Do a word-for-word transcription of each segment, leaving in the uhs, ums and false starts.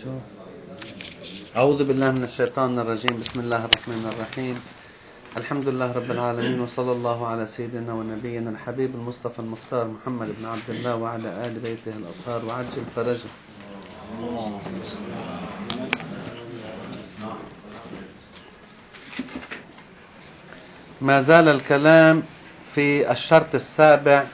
أعوذ بالله من الشيطان الرجيم. بسم الله الرحمن الرحيم. الحمد لله رب العالمين، وصلى الله على سيدنا ونبينا الحبيب المصطفى المختار محمد بن عبد الله وعلى آل بيته الأطهار وعجل فرجه. ما زال الكلام في الشرط السابع،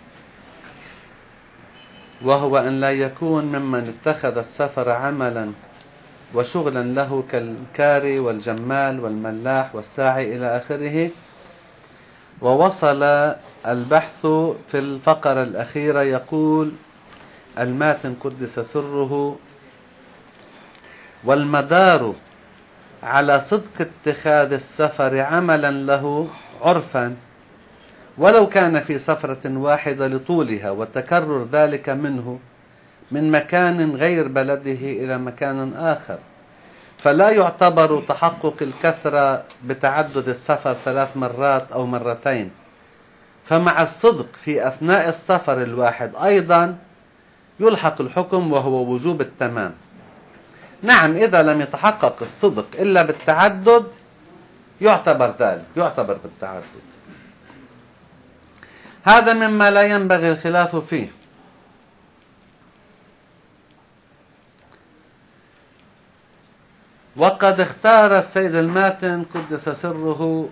وهو أن لا يكون ممن اتخذ السفر عملا وشغلا له كالكاري والجمال والملاح والساعي إلى آخره. ووصل البحث في الفقرة الأخيرة، يقول الماتن قدس سره: والمدار على صدق اتخاذ السفر عملا له عرفا، ولو كان في سفرة واحدة لطولها وتكرر ذلك منه من مكان غير بلده إلى مكان آخر، فلا يعتبر تحقق الكثرة بتعدد السفر ثلاث مرات أو مرتين. فمع الصدق في أثناء السفر الواحد أيضا يلحق الحكم، وهو وجوب التمام. نعم، إذا لم يتحقق الصدق إلا بالتعدد يعتبر ذلك، يعتبر بالتعدد. هذا مما لا ينبغي الخلاف فيه. وقد اختار السيد الماتن قدس سره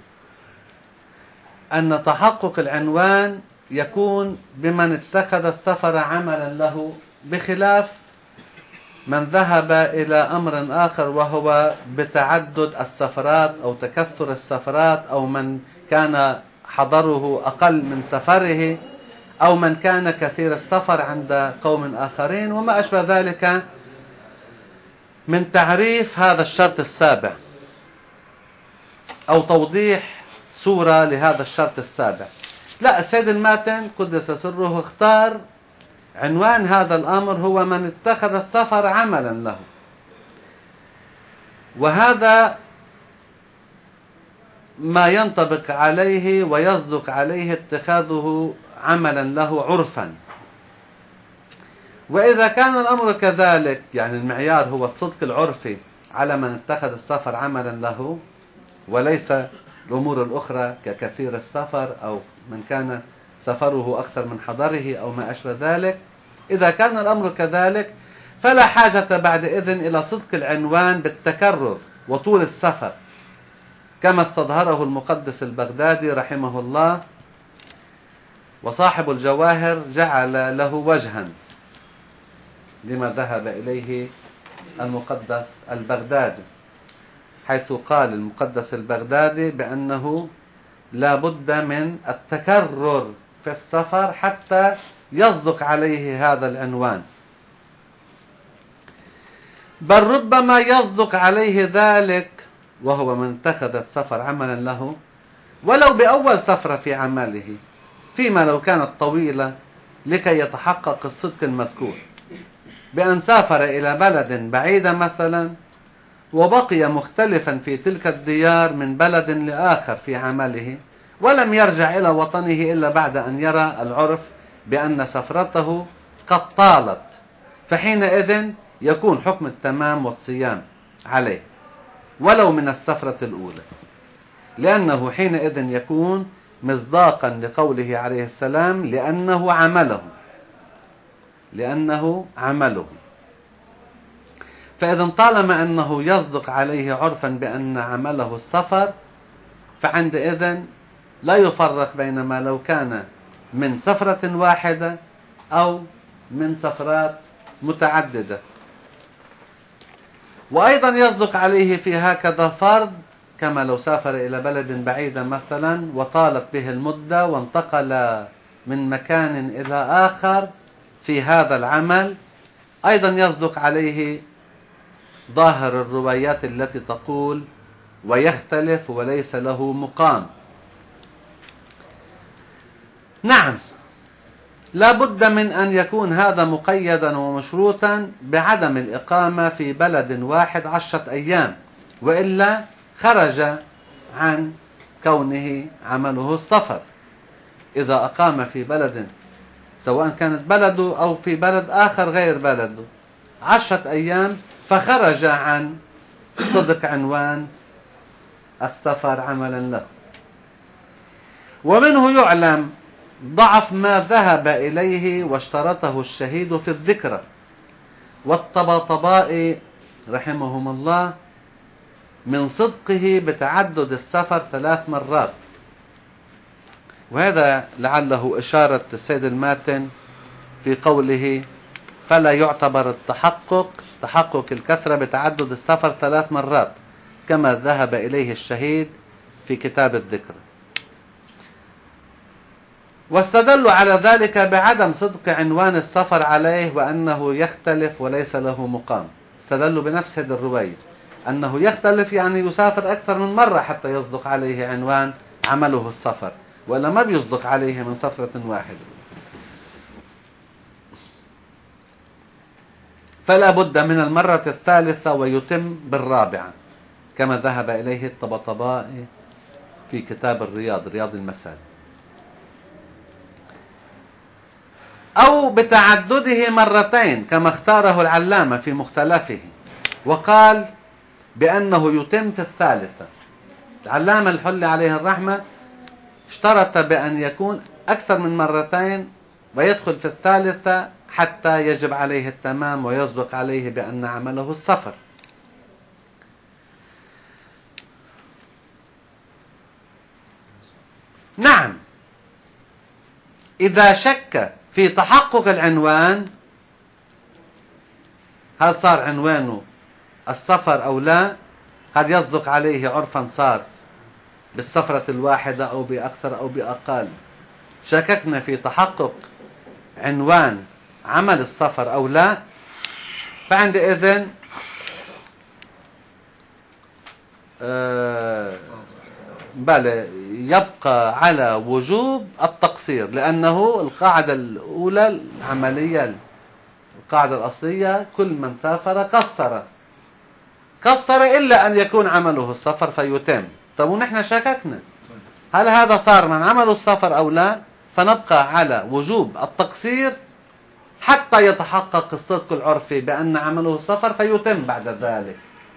أن تحقق العنوان يكون بمن اتخذ السفر عملا له، بخلاف من ذهب إلى أمر آخر وهو بتعدد السفرات أو تكثر السفرات، أو من كان حضره أقل من سفره، أو من كان كثير السفر عند قوم آخرين، وما أشبه ذلك من تعريف هذا الشرط السابع أو توضيح صورة لهذا الشرط السابع. لا، السيد الماتن قدس سره اختار عنوان هذا الأمر هو من اتخذ السفر عملا له، وهذا ما ينطبق عليه ويصدق عليه اتخاذه عملا له عرفا. وإذا كان الأمر كذلك، يعني المعيار هو الصدق العرفي على من اتخذ السفر عملا له، وليس الأمور الأخرى ككثير السفر أو من كان سفره أكثر من حضره أو ما أشبه ذلك. إذا كان الأمر كذلك فلا حاجة بعد إذن إلى صدق العنوان بالتكرر وطول السفر، كما استظهره المقدس البغدادي رحمه الله. وصاحب الجواهر جعل له وجها لما ذهب إليه المقدس البغدادي، حيث قال المقدس البغدادي بأنه لا بد من التكرر في السفر حتى يصدق عليه هذا العنوان، بل ربما يصدق عليه ذلك وهو من اتخذ السفر عملا له ولو بأول سفرة في عمله، فيما لو كانت طويلة، لكي يتحقق الصدق المذكور، بأن سافر إلى بلد بعيدة مثلا وبقي مختلفا في تلك الديار من بلد لآخر في عمله، ولم يرجع إلى وطنه إلا بعد أن يرى العرف بأن سفرته قد طالت، فحينئذ يكون حكم التمام والصيام عليه ولو من السفرة الأولى، لأنه حينئذ يكون مصداقا لقوله عليه السلام: لأنه عمله لأنه عمله. فإذا طالما أنه يصدق عليه عرفا بأن عمله السفر، فعندئذ لا يفرق بين ما لو كان من سفرة واحدة أو من سفرات متعددة. وأيضا يصدق عليه في هكذا فرض، كما لو سافر إلى بلد بعيدة مثلا وطالت به المدة وانتقل من مكان إلى آخر في هذا العمل، أيضا يصدق عليه ظاهر الروايات التي تقول: ويختلف وليس له مقام. نعم، لا بد من أن يكون هذا مقيدا ومشروطا بعدم الإقامة في بلد واحد عشرة أيام، وإلا خرج عن كونه عمله السفر. إذا أقام في بلد، سواء كانت بلده أو في بلد آخر غير بلده، عشرة أيام فخرج عن صدق عنوان السفر عملا له. ومنه يعلم ضعف ما ذهب إليه واشترطه الشهيد في الذكرى والطباطباء رحمهم الله من صدقه بتعدد السفر ثلاث مرات. وهذا لعله إشارة السيد الماتن في قوله فلا يعتبر التحقق تحقق الكثرة بتعدد السفر ثلاث مرات كما ذهب إليه الشهيد في كتاب الذكر. واستدلوا على ذلك بعدم صدق عنوان السفر عليه وأنه يختلف وليس له مقام. استدلوا بنفس هذه الرواية أنه يختلف، يعني يسافر أكثر من مرة حتى يصدق عليه عنوان عمله السفر، وإلا ما بيصدق عليه من سفرة واحدة. فلا بد من المرة الثالثة ويتم بالرابعة كما ذهب إليه الطباطبائي في كتاب الرياض رياض المسائل، أو بتعدده مرتين كما اختاره العلامة في مختلفه وقال بأنه يتم في الثالثة. العلامة الحلي عليه الرحمة اشترط بأن يكون أكثر من مرتين ويدخل في الثالثة حتى يجب عليه التمام ويصدق عليه بأن عمله السفر. نعم، إذا شك في تحقق العنوان هل صار عنوانه السفر أو لا، قد يصدق عليه عرفا صار بالسفرة الواحدة أو بأكثر أو بأقل. شككنا في تحقق عنوان عمل السفر أو لا، فعندئذ آه بل يبقى على وجوب التقصير، لأنه القاعدة الأولى العملية القاعدة الأصلية كل من سافر قصر قصر إلا أن يكون عمله السفر فيتم. طب ونحن شككنا هل هذا صار من عمله السفر أو لا، فنبقى على وجوب التقصير حتى يتحقق الصدق العرفي بأن عمله السفر فيتم بعد ذلك.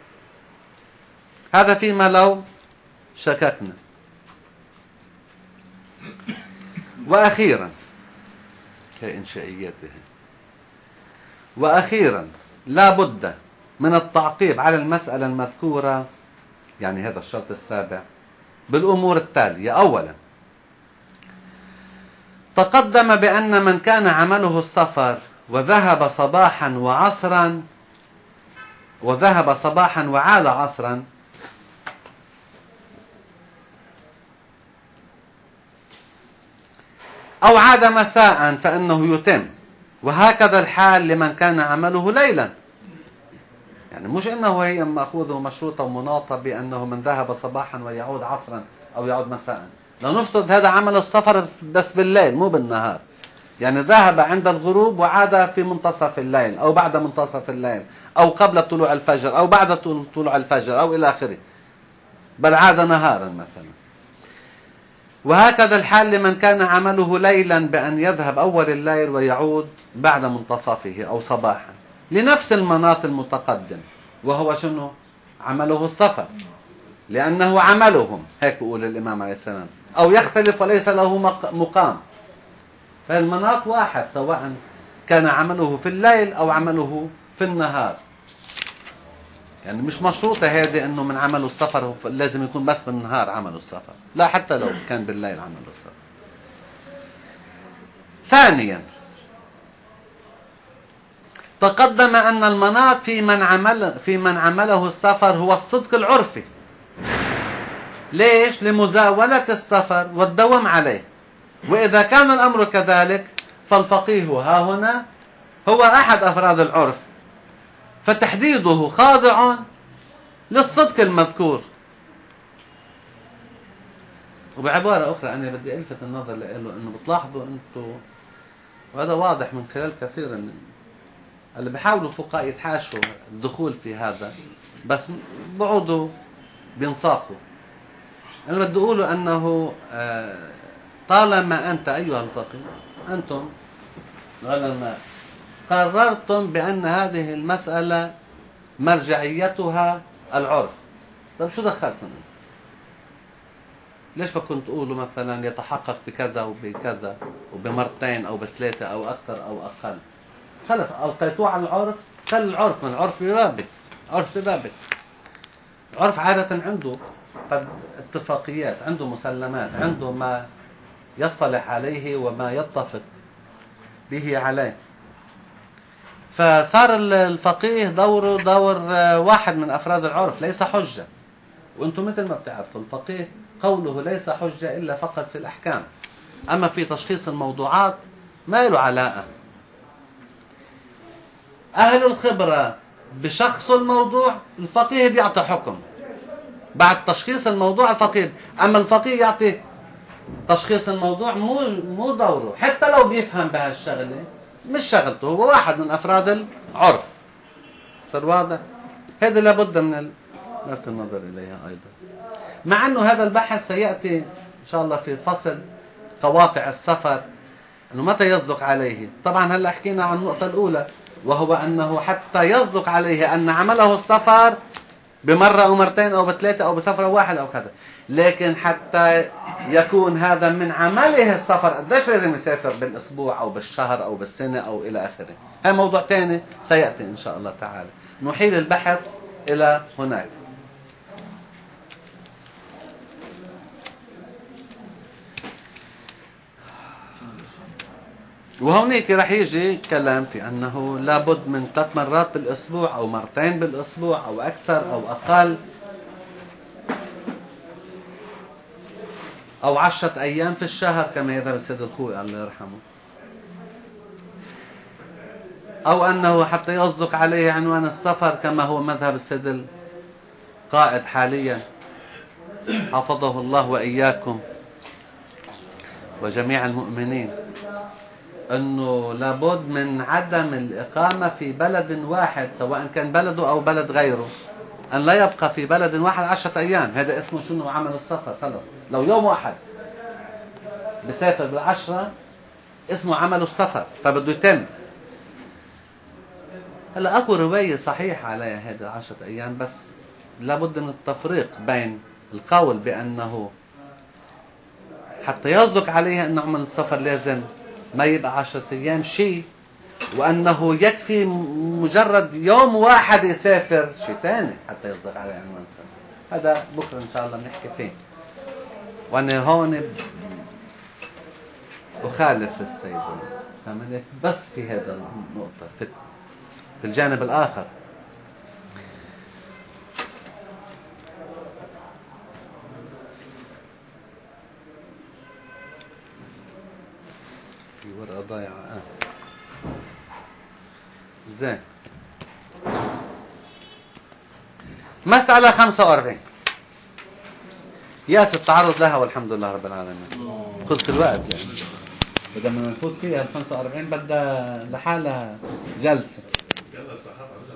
هذا فيما لو شككنا. وأخيرا كإنشائياته وأخيرا لا بد من التعقيب على المسألة المذكورة، يعني هذا الشرط السابع، بالأمور التالية. أولا، تقدم بأن من كان عمله السفر وذهب صباحا وعصرا وذهب صباحا وعاد عصرا أو عاد مساء فإنه يتم، وهكذا الحال لمن كان عمله ليلا. يعني مش إنه هي مأخوذه مشروطة ومناطة بأنه من ذهب صباحا ويعود عصرا أو يعود مساء. لو نفترض هذا عمل السفر بس بالليل مو بالنهار، يعني ذهب عند الغروب وعاد في منتصف الليل أو بعد منتصف الليل أو قبل طلوع الفجر أو بعد طلوع الفجر أو إلى آخره، بل عاد نهارا مثلا. وهكذا الحال لمن كان عمله ليلا بأن يذهب أول الليل ويعود بعد منتصفه أو صباحا لنفس المناط المتقدم، وهو شنو؟ عمله السفر، لأنه عملهم، هيك يقول الإمام عليه السلام، أو يختلف وليس له مقام. فالمناط واحد سواء كان عمله في الليل أو عمله في النهار. يعني مش مشروطة هذه أنه من عمله السفر لازم يكون بس بالنهار عمله السفر، لا، حتى لو كان بالليل عمله السفر. ثانيا، تقدم أن المناط في من عمل في من عمله السفر هو الصدق العرفي. ليش؟ لمزاولة السفر والدوام عليه. وإذا كان الأمر كذلك فالفقيه ها هنا هو أحد أفراد العرف، فتحديده خاضع للصدق المذكور. وبعبارة أخرى أنا بدي ألفت النظر له أنه بتلاحظوا أنتم، وهذا واضح من خلال كثير من اللي بيحاولوا فقهاء يتحاشوا الدخول في هذا، بس بعودوا بينساقوا. أنا بدي أقوله أنه طالما أنت أيها الفقيه، أنتم العلماء قررتم بأن هذه المسألة مرجعيتها العرف. طيب شو دخلتم؟ ليش ما كنت تقولوا مثلا يتحقق بكذا وبكذا وبمرتين أو بثلاثة أو أكثر أو أقل؟ خلص ألقيتوه على العرف. خلي العرف، من العرف ببابك، عرف ببابك. العرف عادة عنده قد اتفاقيات، عنده مسلمات، عنده ما يصطلح عليه وما يتفق به عليه. فصار الفقيه دوره دور واحد من أفراد العرف، ليس حجة. وانتم مثل ما بتعرفوا الفقيه قوله ليس حجة إلا فقط في الأحكام، أما في تشخيص الموضوعات ما له علاقة. أهل الخبرة بشخص الموضوع، الفقيه بيعطي حكم بعد تشخيص الموضوع الفقيه. أما الفقيه يعطي تشخيص الموضوع مو مو دوره، حتى لو بيفهم بهالشغلة مش شغلته، هو واحد من أفراد العرف. صار واضح؟ هذا لابد من لفت النظر إليها أيضا، مع أنه هذا البحث سيأتي إن شاء الله في فصل قواطع السفر، أنه متى يصدق عليه. طبعا هلا حكينا عن النقطة الأولى، وهو أنه حتى يصدق عليه أن عمله السفر بمرة أو مرتين أو بثلاثة أو بسفرة واحد أو كذا، لكن حتى يكون هذا من عمله السفر قديش لازم يسافر بالأسبوع أو بالشهر أو بالسنة أو إلى آخره. هذا موضوع تاني سيأتي إن شاء الله تعالى. نحيل البحث إلى هناك. وهونيك رح يجي كلام في أنه لابد من ثلاث مرات بالأسبوع أو مرتين بالأسبوع أو أكثر أو أقل، أو عشرة أيام في الشهر كما يذهب السيد الخوي الله يرحمه، أو أنه حتى يصدق عليه عنوان السفر كما هو مذهب السيد القائد حاليا حفظه الله وإياكم وجميع المؤمنين، أنه لابد من عدم الإقامة في بلد واحد سواء كان بلده أو بلد غيره، أن لا يبقى في بلد واحد عشرة أيام. هذا اسمه شنو؟ عمل السفر. خلص لو يوم واحد بسافر بالعشرة اسمه عمل السفر، فبده يتم. هلا أكو رواية صحيحة عليها هذا عشرة أيام، بس لابد من التفريق بين القول بأنه حتى يصدق عليه أن عمل السفر لازم ما يبقى عشرة أيام شيء، وأنه يكفي مجرد يوم واحد يسافر شيء ثاني حتى يصدق عليه عنوان السفر. هذا بكرة إن شاء الله بنحكي فيه. وأنا هون أخالف السيد فهمت، بس في هذا النقطة في في الجانب الآخر. في ورقة ضايعة آه. زين. مسألة خمسة وأربعين يأتي التعرض لها والحمد لله رب العالمين. خلص الوقت يعني بدنا نفوت فيها. خمسة وأربعين بدها لحالها جلسة.